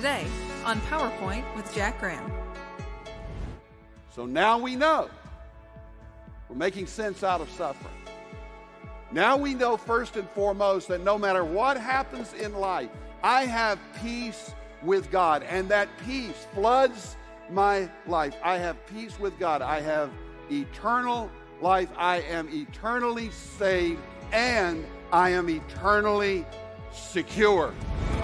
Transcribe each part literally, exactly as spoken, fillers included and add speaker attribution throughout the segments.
Speaker 1: today on PowerPoint with Jack Graham.
Speaker 2: So now we know we're making sense out of suffering. Now we know first and foremost that no matter what happens in life, I have peace with God, and that peace floods my life. I have peace with God. I have eternal life. I am eternally saved, and I am eternally secure.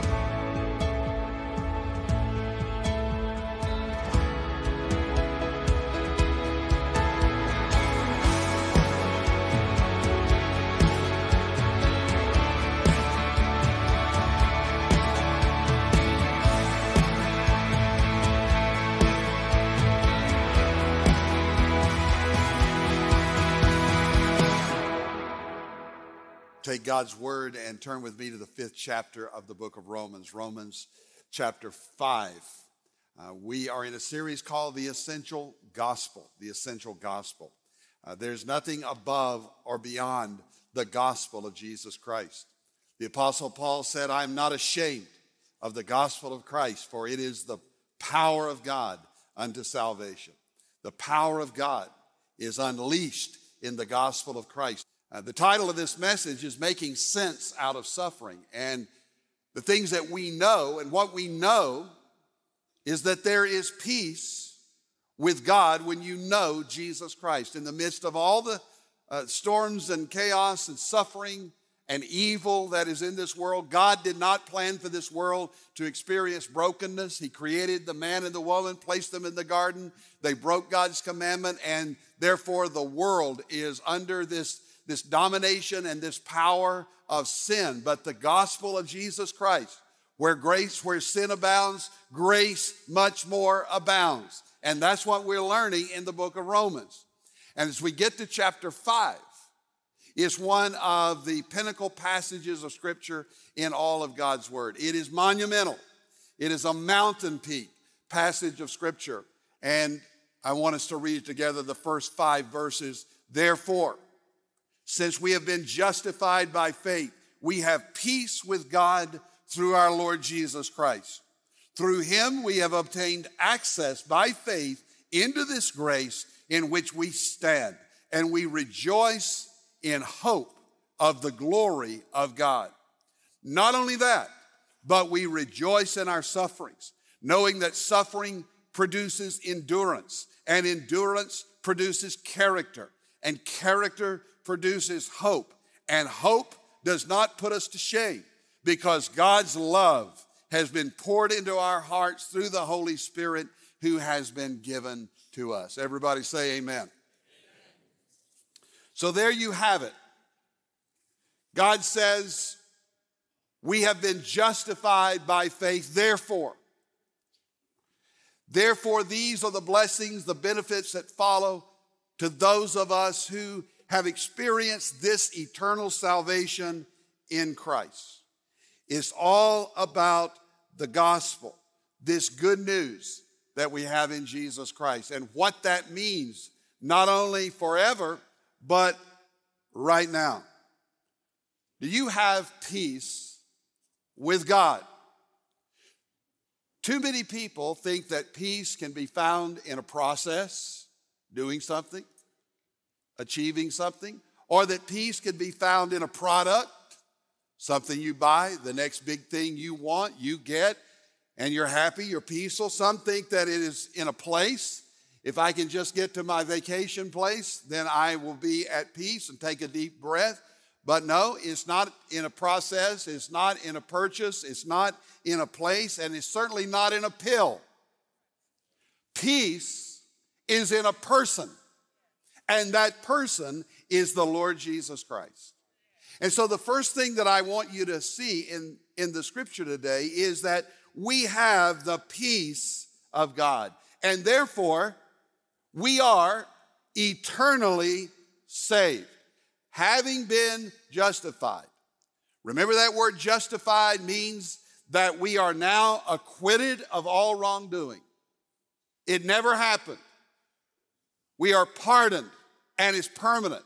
Speaker 2: Take God's word and turn with me to the fifth chapter of the book of Romans, Romans chapter five. Uh, we are in a series called The Essential Gospel, The Essential Gospel. Uh, there's nothing above or beyond the gospel of Jesus Christ. The Apostle Paul said, I am not ashamed of the gospel of Christ, for it is the power of God unto salvation. The power of God is unleashed in the gospel of Christ. Uh, the title of this message is Making Sense Out of Suffering. And the things that we know, and what we know is that there is peace with God when you know Jesus Christ. In the midst of all the uh, storms and chaos and suffering and evil that is in this world, God did not plan for this world to experience brokenness. He created the man and the woman, placed them in the garden. They broke God's commandment, and therefore the world is under this this domination and this power of sin. But the gospel of Jesus Christ, where grace, where sin abounds, grace much more abounds. And that's what we're learning in the book of Romans. And as we get to chapter five, it's one of the pinnacle passages of Scripture in all of God's Word. It is monumental. It is a mountain peak passage of Scripture. And I want us to read together the first five verses. Therefore, since we have been justified by faith, we have peace with God through our Lord Jesus Christ. Through him we have obtained access by faith into this grace in which we stand, and we rejoice in hope of the glory of God. Not only that, but we rejoice in our sufferings, knowing that suffering produces endurance, and endurance produces character, and character produces hope, and hope does not put us to shame because God's love has been poured into our hearts through the Holy Spirit who has been given to us. Everybody say amen. Amen. So there you have it. God says we have been justified by faith. Therefore, therefore these are the blessings, the benefits that follow to those of us who have experienced this eternal salvation in Christ. It's all about the gospel, this good news that we have in Jesus Christ, and what that means, not only forever, but right now. Do you have peace with God? Too many people think that peace can be found in a process, doing something, achieving something, or that peace can be found in a product, something you buy, the next big thing you want, you get, and you're happy, you're peaceful. Some think that it is in a place. If I can just get to my vacation place, then I will be at peace and take a deep breath. But no, it's not in a process, it's not in a purchase, it's not in a place, and it's certainly not in a pill. Peace is in a person. And that person is the Lord Jesus Christ. And so the first thing that I want you to see in, in the scripture today is that we have the peace of God. And therefore, we are eternally saved, having been justified. Remember that word justified means that we are now acquitted of all wrongdoing. It never happened. We are pardoned, and it's permanent.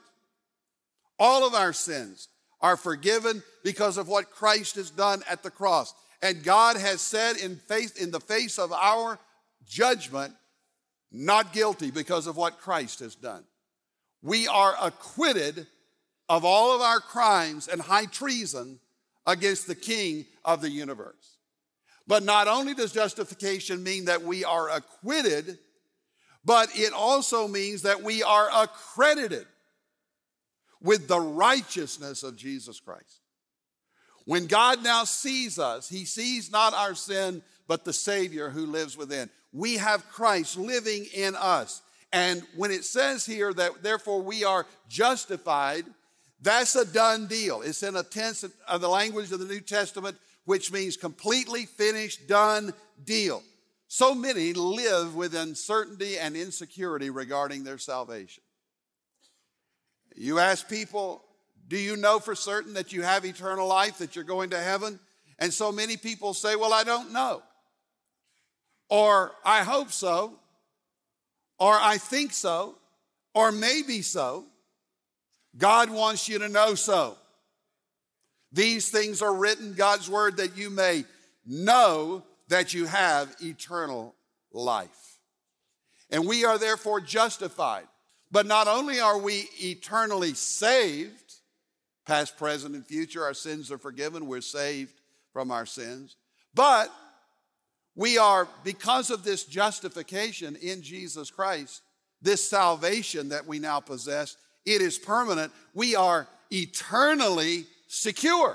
Speaker 2: All of our sins are forgiven because of what Christ has done at the cross. And God has said in face, in the face of our judgment, not guilty because of what Christ has done. We are acquitted of all of our crimes and high treason against the King of the universe. But not only does justification mean that we are acquitted, but it also means that we are accredited with the righteousness of Jesus Christ. When God now sees us, he sees not our sin, but the Savior who lives within. We have Christ living in us. And when it says here that therefore we are justified, that's a done deal. It's in a tense of the language of the New Testament, which means completely finished, done deal. So many live with uncertainty and insecurity regarding their salvation. You ask people, do you know for certain that you have eternal life, that you're going to heaven? And so many people say, well, I don't know. Or I hope so. Or I think so. Or maybe so. God wants you to know so. These things are written, God's word, that you may know that you have eternal life. And we are therefore justified. But not only are we eternally saved, past, present, and future, our sins are forgiven, we're saved from our sins. But we are, because of this justification in Jesus Christ, this salvation that we now possess, it is permanent. We are eternally secure.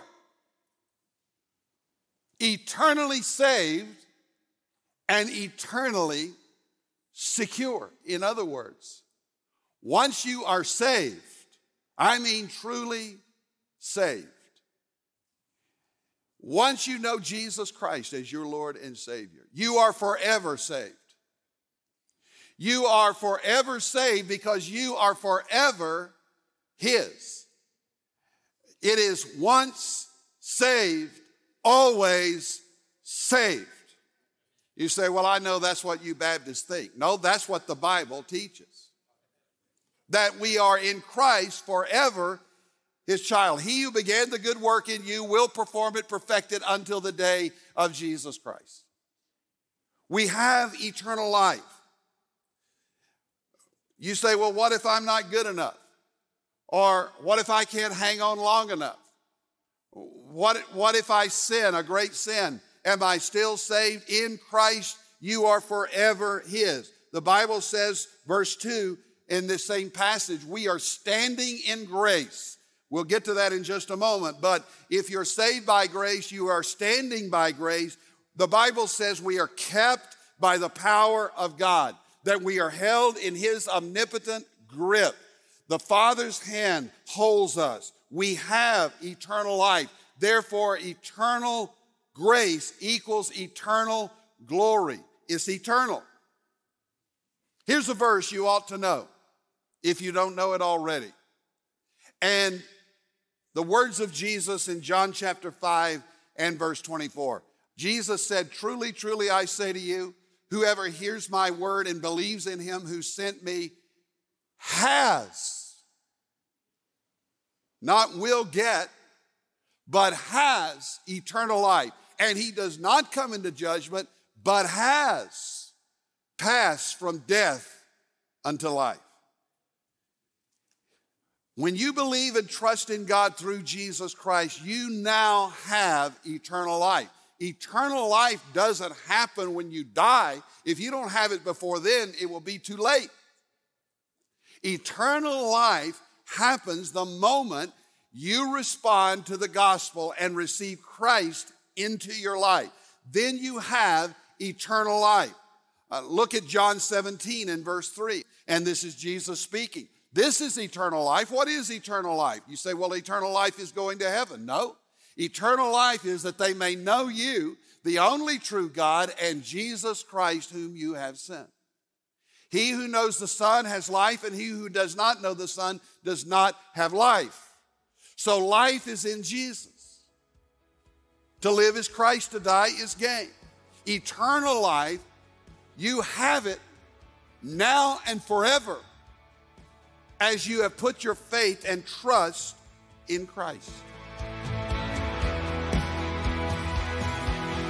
Speaker 2: Eternally saved and eternally secure. In other words, once you are saved, I mean truly saved. Once you know Jesus Christ as your Lord and Savior, you are forever saved. You are forever saved because you are forever His. It is once saved, always saved. You say, well, I know that's what you Baptists think. No, that's what the Bible teaches. That we are in Christ forever His child. He who began the good work in you will perform it, perfect it until the day of Jesus Christ. We have eternal life. You say, well, what if I'm not good enough? Or what if I can't hang on long enough? What, what if I sin, a great sin? Am I still saved? In Christ, you are forever His. The Bible says, verse two, in this same passage, we are standing in grace. We'll get to that in just a moment. But if you're saved by grace, you are standing by grace. The Bible says we are kept by the power of God, that we are held in His omnipotent grip. The Father's hand holds us. We have eternal life. Therefore, eternal grace equals eternal glory. It's eternal. Here's a verse you ought to know if you don't know it already. And the words of Jesus in John chapter five and verse twenty-four. Jesus said, truly, truly, I say to you, whoever hears my word and believes in Him who sent me has, not will get, but has eternal life. And he does not come into judgment, but has passed from death unto life. When you believe and trust in God through Jesus Christ, you now have eternal life. Eternal life doesn't happen when you die. If you don't have it before then, it will be too late. Eternal life happens the moment you respond to the gospel and receive Christ into your life. Then you have eternal life. Uh, look at John seventeen and verse three. And this is Jesus speaking. This is eternal life. What is eternal life? You say, well, eternal life is going to heaven. No. Eternal life is that they may know you, the only true God, and Jesus Christ whom you have sent. He who knows the Son has life, and he who does not know the Son does not have life. So life is in Jesus. To live is Christ, to die is gain. Eternal life, you have it now and forever as you have put your faith and trust in Christ.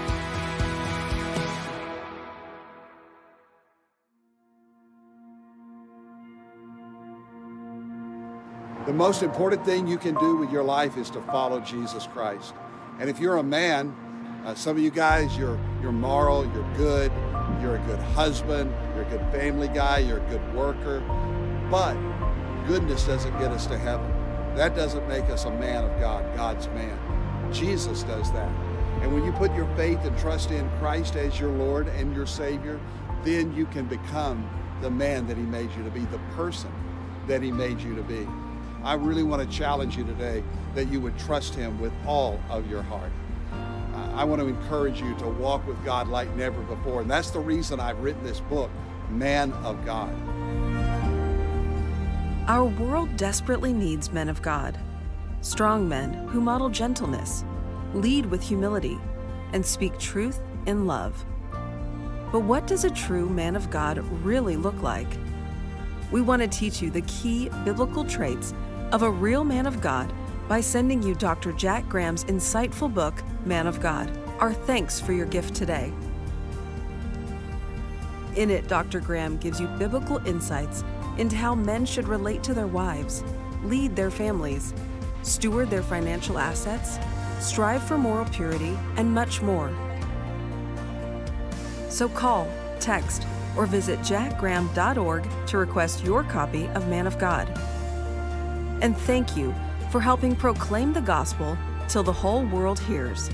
Speaker 2: The most important thing you can do with your life is to follow Jesus Christ. And if you're a man, uh, some of you guys, you're, you're moral, you're good, you're a good husband, you're a good family guy, you're a good worker. But goodness doesn't get us to heaven. That doesn't make us a man of God, God's man. Jesus does that. And when you put your faith and trust in Christ as your Lord and your Savior, then you can become the man that He made you to be, the person that He made you to be. I really want to challenge you today that you would trust Him with all of your heart. Uh, I want to encourage you to walk with God like never before. And that's the reason I've written this book, Man of God.
Speaker 3: Our world desperately needs men of God, strong men who model gentleness, lead with humility, and speak truth in love. But what does a true man of God really look like? We want to teach you the key biblical traits of a real man of God by sending you Doctor Jack Graham's insightful book, Man of God. Our thanks for your gift today. In it, Doctor Graham gives you biblical insights into how men should relate to their wives, lead their families, steward their financial assets, strive for moral purity, and much more. So call, text, or visit jack graham dot org to request your copy of Man of God. And thank you for helping proclaim the gospel till the whole world hears.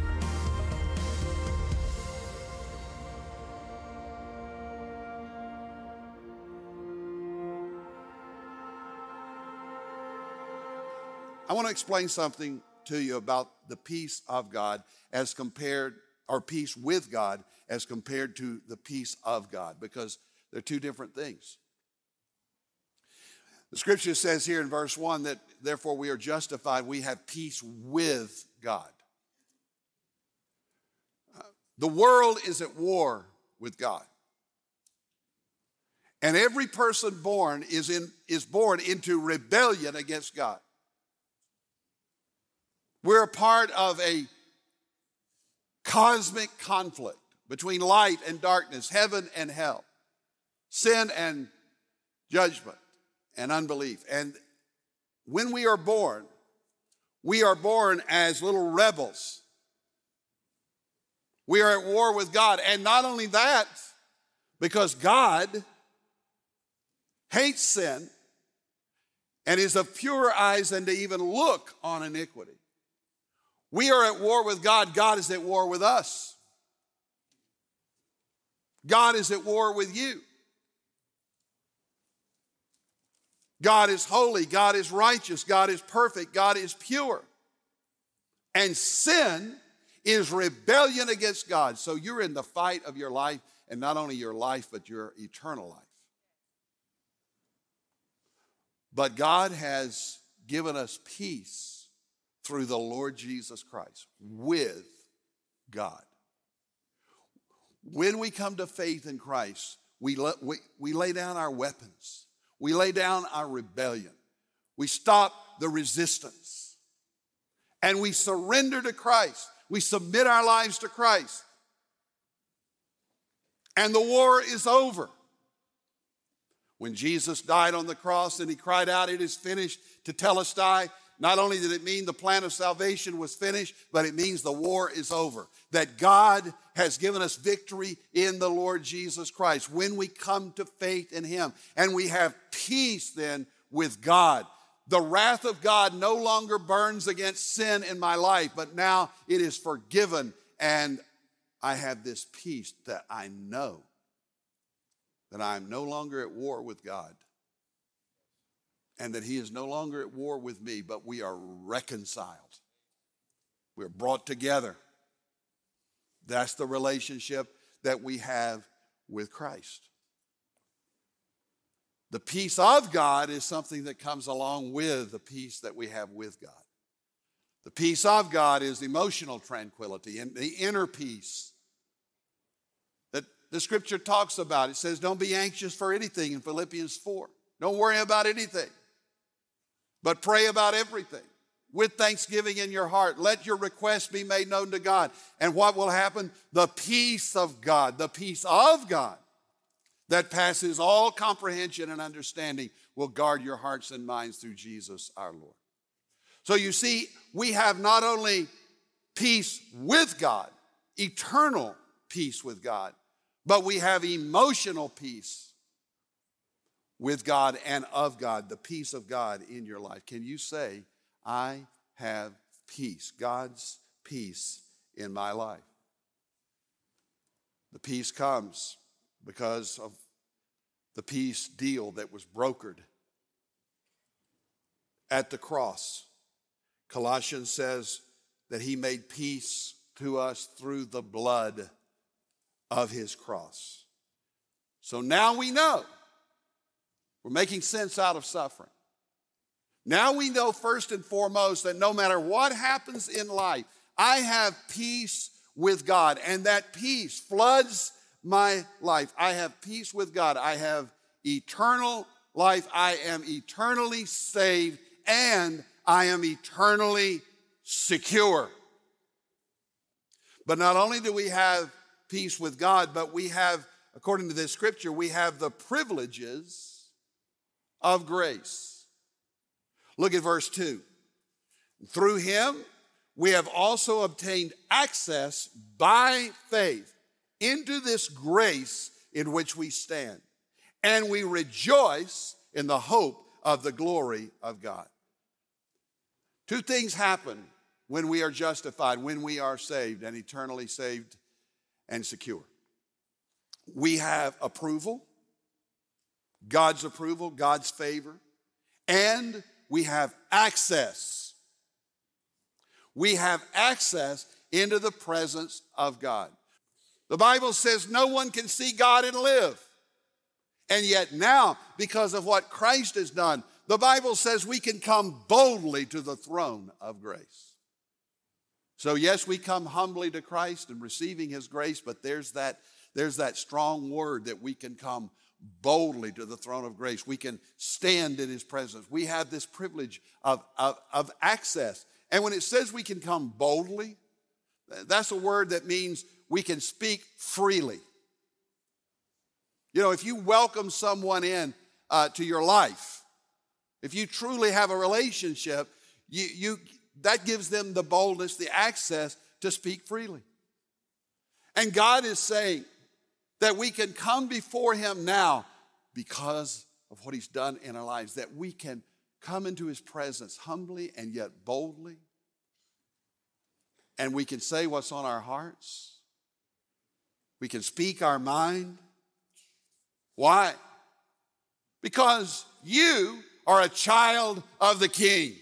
Speaker 2: I want to explain something to you about the peace of God as compared, or peace with God as compared to the peace of God, because they're two different things. The scripture says here in verse one that therefore we are justified, we have peace with God. Uh, the world is at war with God. And every person born is, in, is born into rebellion against God. We're a part of a cosmic conflict between light and darkness, heaven and hell, sin and judgment and unbelief. And when we are born, we are born as little rebels. We are at war with God. And not only that, because God hates sin and is of purer eyes than to even look on iniquity. We are at war with God. God is at war with us. God is at war with you. God is holy. God is righteous. God is perfect. God is pure. And sin is rebellion against God. So you're in the fight of your life, and not only your life, but your eternal life. But God has given us peace through the Lord Jesus Christ with God. When we come to faith in Christ, we, let, we, we lay down our weapons. We lay down our rebellion. We stop the resistance. And we surrender to Christ. We submit our lives to Christ. And the war is over. When Jesus died on the cross and He cried out, "It is finished," to Telestai, not only did it mean the plan of salvation was finished, but it means the war is over. That God has given us victory in the Lord Jesus Christ when we come to faith in Him. And we have peace then with God. The wrath of God no longer burns against sin in my life, but now it is forgiven. And I have this peace that I know that I am no longer at war with God. And that He is no longer at war with me, but we are reconciled. We're brought together. That's the relationship that we have with Christ. The peace of God is something that comes along with the peace that we have with God. The peace of God is emotional tranquility and the inner peace that the scripture talks about. It says, don't be anxious for anything in Philippians four. Don't worry about anything, but pray about everything. With thanksgiving in your heart, let your requests be made known to God. And what will happen? The peace of God, the peace of God that passes all comprehension and understanding will guard your hearts and minds through Jesus our Lord. So you see, we have not only peace with God, eternal peace with God, but we have emotional peace with God and of God, the peace of God in your life. Can you say, I have peace, God's peace in my life? The peace comes because of the peace deal that was brokered at the cross. Colossians says that he made peace to us through the blood of his cross. So now we know. We're making sense out of suffering. Now we know first and foremost that no matter what happens in life, I have peace with God, and that peace floods my life. I have peace with God. I have eternal life. I am eternally saved, and I am eternally secure. But not only do we have peace with God, but we have, according to this scripture, we have the privileges of grace. Look at verse two. Through him, we have also obtained access by faith into this grace in which we stand, and we rejoice in the hope of the glory of God. Two things happen when we are justified, when we are saved and eternally saved and secure. We have approval, God's approval, God's favor, and we have access. We have access into the presence of God. The Bible says no one can see God and live. And yet now, because of what Christ has done, the Bible says we can come boldly to the throne of grace. So yes, we come humbly to Christ and receiving his grace, but there's that, there's that strong word that we can come boldly to the throne of grace. We can stand in his presence. We have this privilege of, of, of access. And when it says we can come boldly, that's a word that means we can speak freely. You know, if you welcome someone in uh, to your life, if you truly have a relationship, you, you that gives them the boldness, the access to speak freely. And God is saying that we can come before him now because of what he's done in our lives, that we can come into his presence humbly and yet boldly. And we can say what's on our hearts. We can speak our mind. Why? Because you are a child of the King.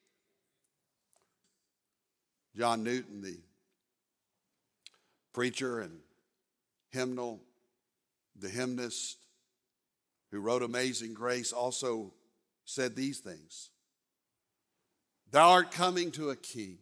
Speaker 2: John Newton, the preacher and hymnal, the hymnist who wrote Amazing Grace, also said these things. Thou art coming to a king.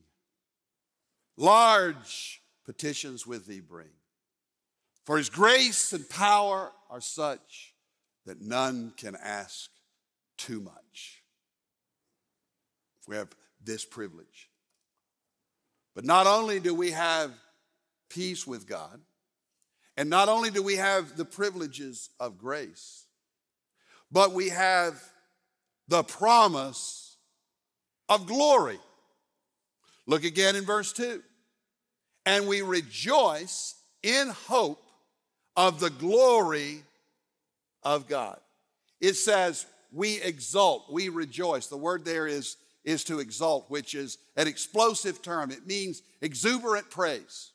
Speaker 2: Large petitions with thee bring. For his grace and power are such that none can ask too much. We have this privilege. But not only do we have peace with God, and not only do we have the privileges of grace, but we have the promise of glory. Look again in verse two. And we rejoice in hope of the glory of God. It says we exult, we rejoice. The word there is, is to exult, which is an explosive term. It means exuberant praise.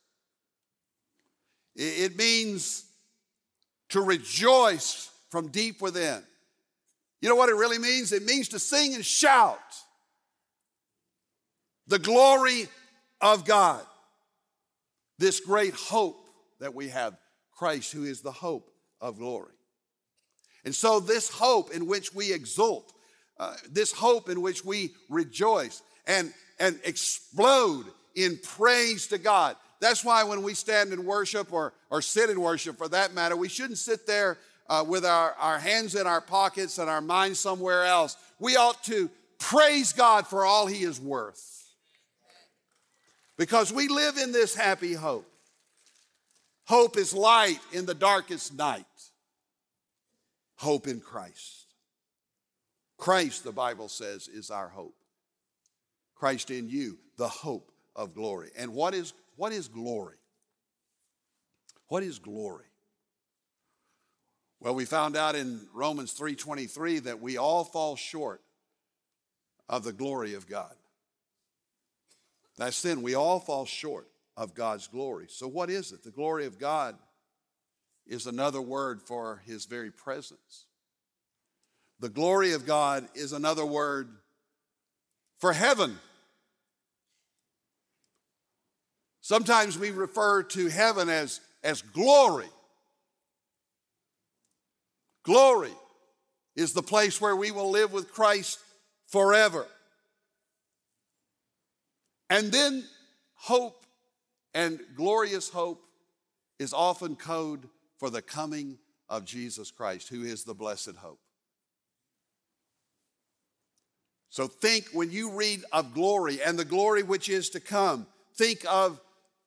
Speaker 2: It means to rejoice from deep within. You know what it really means? It means to sing and shout the glory of God. This great hope that we have, Christ, who is the hope of glory. And so this hope in which we exult, uh, this hope in which we rejoice and, and explode in praise to God. That's why when we stand in worship or, or sit in worship for that matter, we shouldn't sit there uh, with our, our hands in our pockets and our minds somewhere else. We ought to praise God for all he is worth. Because we live in this happy hope. Hope is light in the darkest night. Hope in Christ. Christ, the Bible says, is our hope. Christ in you, the hope of glory. And what is, what is glory? What is glory? Well, we found out in Romans three twenty-three that we all fall short of the glory of God. That's sin. We all fall short of God's glory. So what is it? The glory of God is another word for his very presence. The glory of God is another word for heaven. Sometimes we refer to heaven as, as glory. Glory is the place where we will live with Christ forever. And then hope, and glorious hope, is often code for the coming of Jesus Christ, who is the blessed hope. So think, when you read of glory and the glory which is to come, think of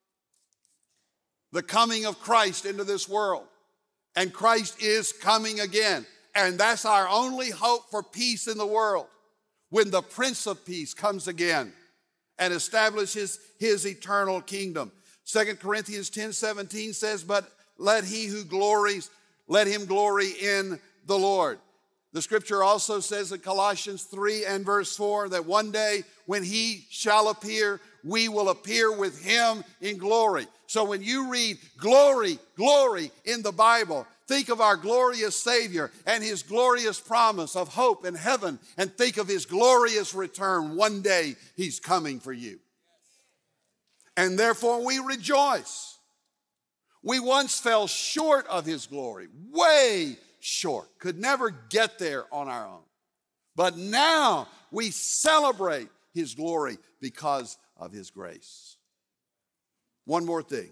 Speaker 2: the coming of Christ into this world. And Christ is coming again. And that's our only hope for peace in the world, when the Prince of Peace comes again and establishes his eternal kingdom. Second Corinthians ten seventeen says, but let he who glories, let him glory in the Lord. The scripture also says in Colossians three and verse four that one day when he shall appear, we will appear with him in glory. So when you read glory, glory in the Bible, think of our glorious Savior and his glorious promise of hope in heaven, and think of his glorious return. One day he's coming for you. And therefore we rejoice. We once fell short of his glory, way short, could never get there on our own. But now we celebrate his glory because of his grace. One more thing.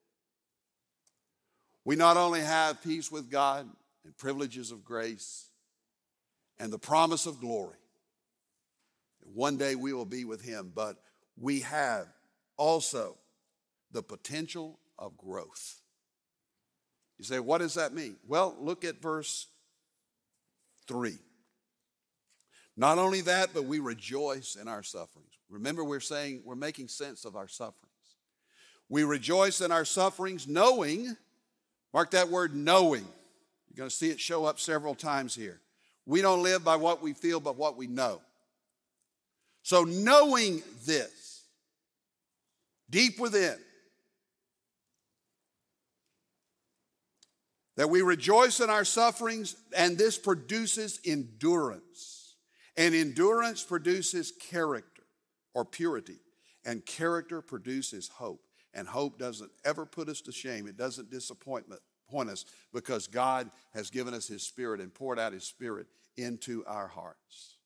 Speaker 2: We not only have peace with God and privileges of grace and the promise of glory, one day we will be with him, but we have also the potential of growth. You say, what does that mean? Well, look at verse three. Not only that, but we rejoice in our sufferings. Remember, we're saying we're making sense of our sufferings. We rejoice in our sufferings, knowing, mark that word, knowing. You're going to see it show up several times here. We don't live by what we feel, but what we know. So knowing this, deep within, that we rejoice in our sufferings, and this produces endurance. And endurance produces character or purity. And character produces hope. And hope doesn't ever put us to shame. It doesn't disappoint us, because God has given us his Spirit and poured out his Spirit into our hearts.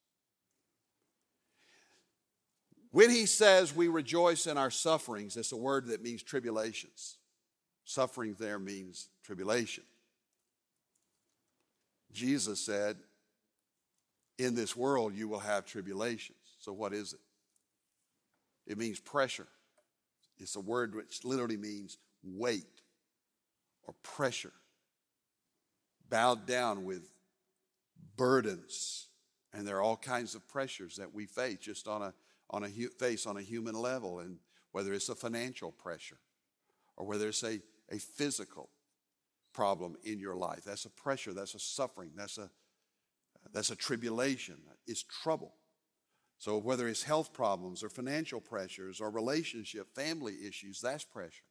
Speaker 2: When he says we rejoice in our sufferings, it's a word that means tribulations. Suffering there means tribulation. Jesus said, in this world you will have tribulations. So what is it? It means pressure. It's a word which literally means weight or pressure. Bowed down with burdens. And there are all kinds of pressures that we face just on a, on a face on a human level. And whether it's a financial pressure or whether it's a, a physical problem in your life. That's a pressure, that's a suffering, that's a, that's a tribulation, it's trouble. So whether it's health problems or financial pressures or relationship, family issues, that's pressure.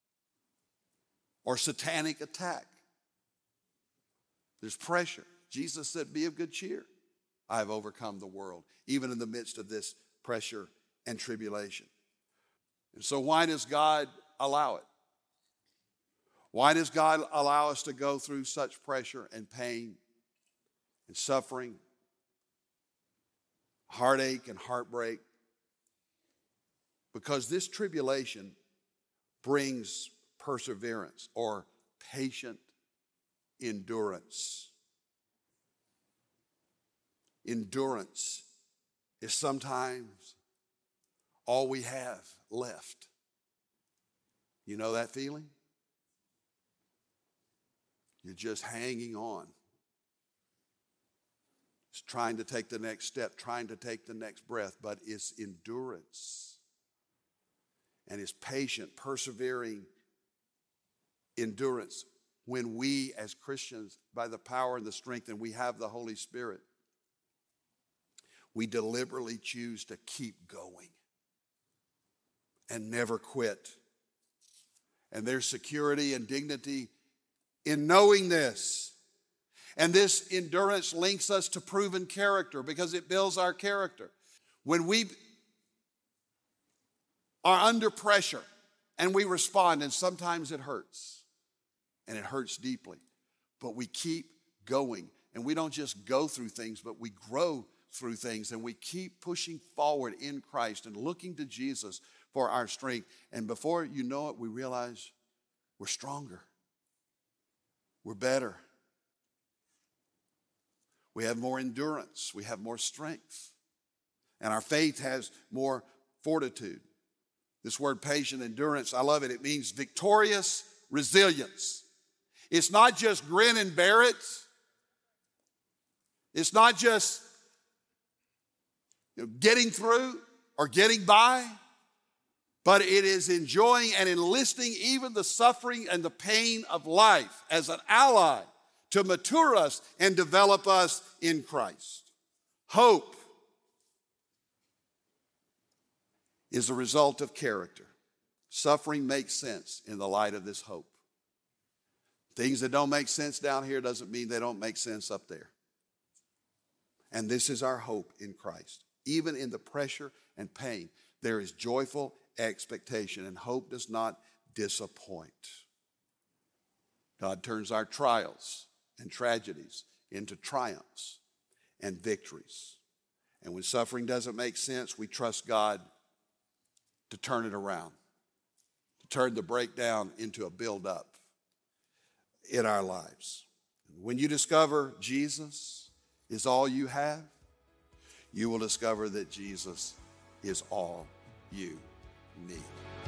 Speaker 2: Or satanic attack. There's pressure. Jesus said, be of good cheer. I have overcome the world, even in the midst of this pressure and tribulation. And so why does God allow it? Why does God allow us to go through such pressure and pain and suffering, heartache and heartbreak? Because this tribulation brings perseverance or patient endurance. Endurance is sometimes all we have left. You know that feeling? You're just hanging on. trying to take the next step, trying to take the next breath, but it's endurance. And it's patient, persevering endurance when we as Christians, by the power and the strength, and we have the Holy Spirit, we deliberately choose to keep going and never quit. And there's security and dignity in knowing this. And this endurance links us to proven character because it builds our character. When we are under pressure and we respond, and sometimes it hurts, and it hurts deeply, but we keep going. And we don't just go through things, but we grow through things, and we keep pushing forward in Christ and looking to Jesus for our strength. And before you know it, we realize we're stronger. We're better. We have more endurance. We have more strength. And our faith has more fortitude. This word patient endurance, I love it. It means victorious resilience. It's not just grin and bear it. It's not just you know, getting through or getting by, but it is enjoying and enlisting even the suffering and the pain of life as an ally to mature us and develop us in Christ. Hope is the result of character. Suffering makes sense in the light of this hope. Things that don't make sense down here doesn't mean they don't make sense up there. And this is our hope in Christ. Even in the pressure and pain, there is joyful expectation, and hope does not disappoint. God turns our trials and tragedies into triumphs and victories. And when suffering doesn't make sense, we trust God to turn it around, to turn the breakdown into a build-up in our lives. When you discover Jesus is all you have, you will discover that Jesus is all you need.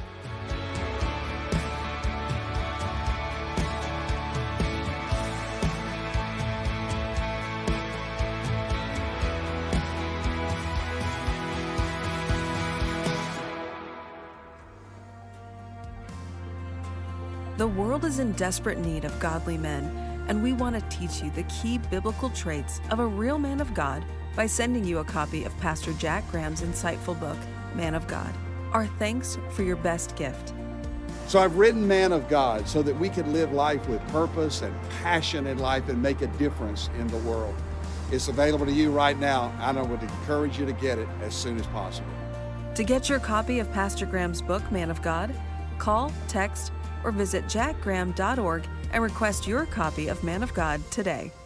Speaker 3: The world is in desperate need of godly men, and we want to teach you the key biblical traits of a real man of God by sending you a copy of Pastor Jack Graham's insightful book, Man of God. Our thanks for your best gift.
Speaker 2: So I've written Man of God so that we can live life with purpose and passion in life and make a difference in the world. It's available to you right now, and I would encourage you to get it as soon as possible.
Speaker 3: To get your copy of Pastor Graham's book, Man of God, call, text, or visit jack graham dot org and request your copy of Man of God today.